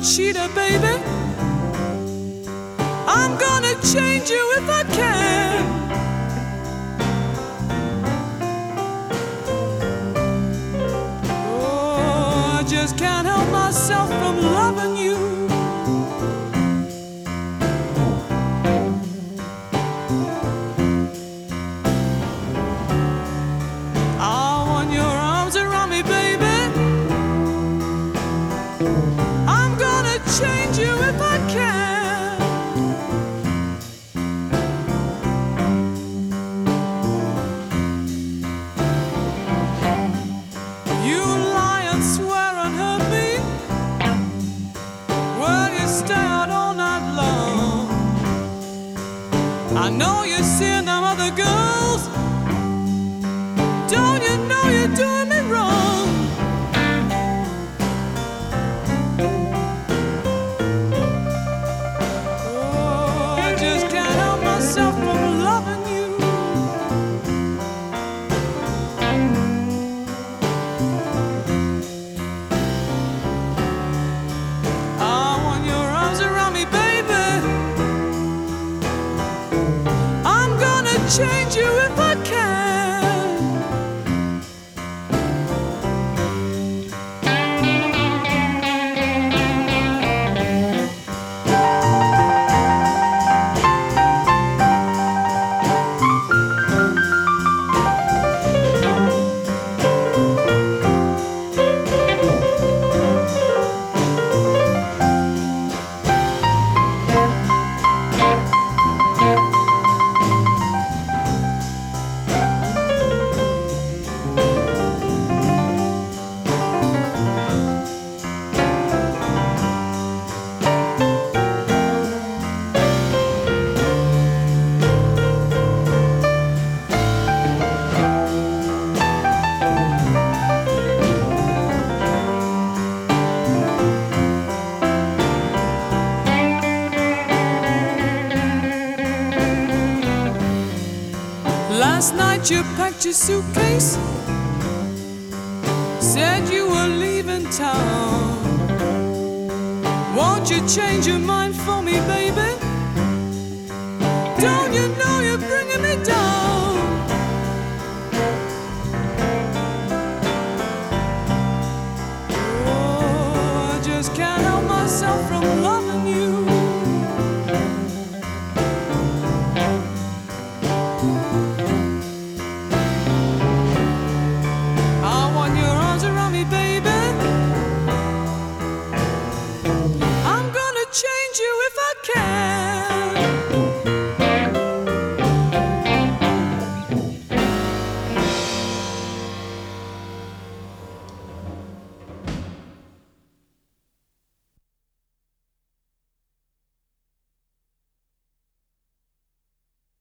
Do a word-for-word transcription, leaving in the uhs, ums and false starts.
cheater, baby. I'm gonna change you if I can. Oh, I just can't help myself from loving you. I want your arms around me, baby. I'm gonna change you if I can. You lie and swear and hurt me. Well, you stay out all night long. I know you're seeing them other girls. Don't you know you're doing me wrong? Oh, I just can't help myself from loving you. I want your arms around me, baby. I'm gonna change you if I can. Last night you packed your suitcase, said you were leaving town. Won't you change your mind for me, baby? Don't you know you're bringing me down? Oh, I just can't help myself from loving you. Baby, I'm gonna change you